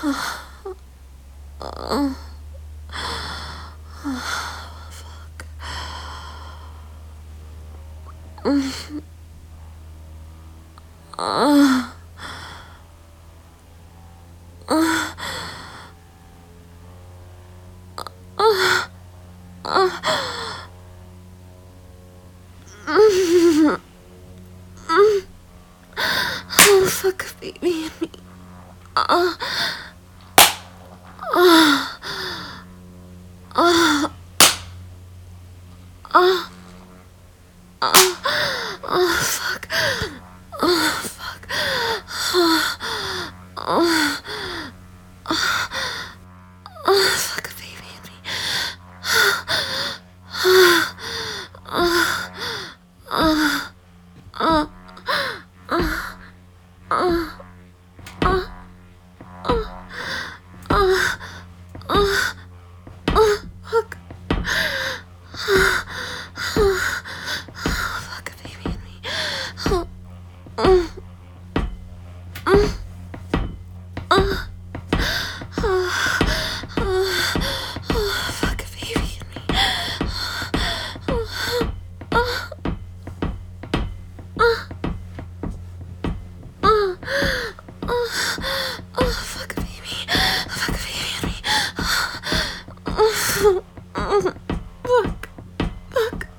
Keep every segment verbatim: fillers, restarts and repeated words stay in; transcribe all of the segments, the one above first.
Oh, fuck a baby and me. Uh, uh, uh, uh, uh, oh, fuck. Oh, fuck. Oh, oh, oh, fuck a baby and me. Uh, uh, uh, uh, uh, uh, uh, uh, uh, uh, fuck. Fuck a baby and me. Oh, mm, mm, uh, oh, oh, oh, fuck a baby and me. Oh, oh, oh, oh, oh, oh, fuck a baby. Fuck a baby and me. Oh, oh, fuck, fuck.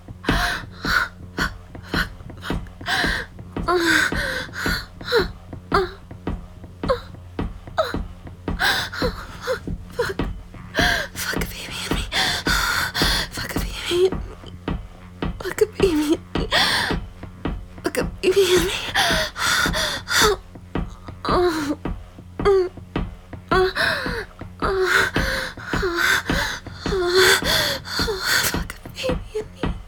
Fuck a baby and me. Fuck a baby and me. Fuck a baby and me. Fuck a baby and me. Oh, mm, uh, uh, fuck a baby and me.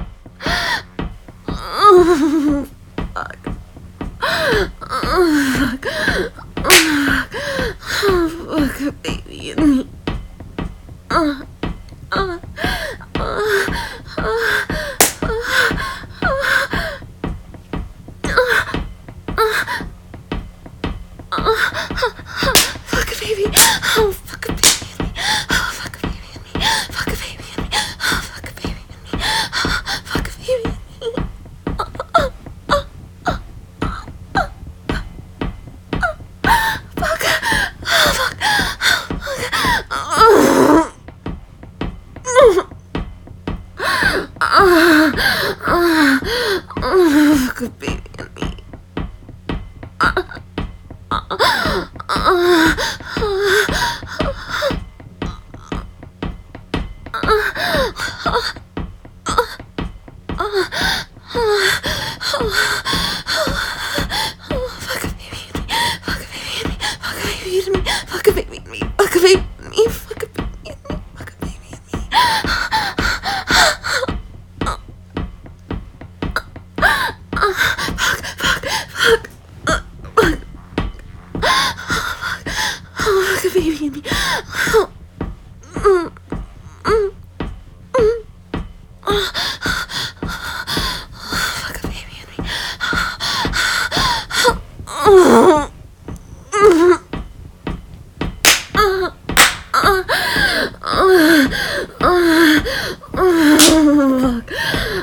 Oh, fuck. Oh, fuck. Oh, fuck a baby and me. Uh, uh, uh, uh, fuck a baby. Oh, fuck a baby and me. Oh, fuck a baby and me. Fuck a baby and me. Oh, fuck a baby and me. Oh, fuck a baby and me. Oh, oh, oh, oh, oh, oh, oh, fuck. Oh, fuck. Oh, oh, oh, fuck a baby and me. Uh, uh, uh, fuck a baby and me. Fuck a baby and me. Fuck a baby and me. Fuck a baby and me. Fuck a baby and me. Fuck a baby and me. Fuck a baby and me. Fuck, fuck, fuck. Fuck. Oh, fuck a baby and me. Oh, mm, mm, mm. Oh, fuck a baby and me. Oh, mm, uh, uh, uh, uh, oh, fuck.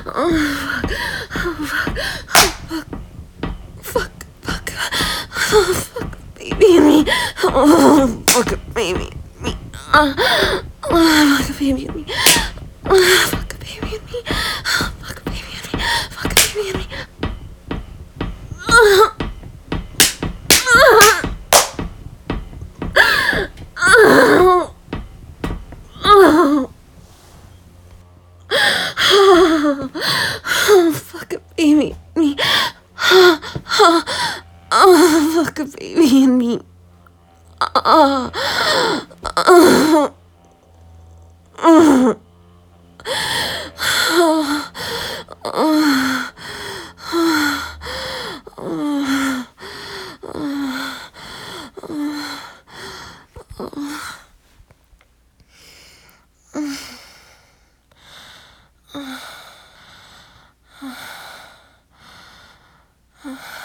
Oh, fuck. Oh, fuck. Fuck. Fuck. Oh, fuck a baby and me. Oh, fuck a baby and me. Uh, oh, fuck a baby and me. Oh, fuck a baby and me. Oh, fuck a baby and me. Fuck a baby and me. Uh, uh, oh, oh, oh, fuck a baby and me. Oh, oh, oh, fuck a baby and me. Oh, oh, oh, oh, oh, oh.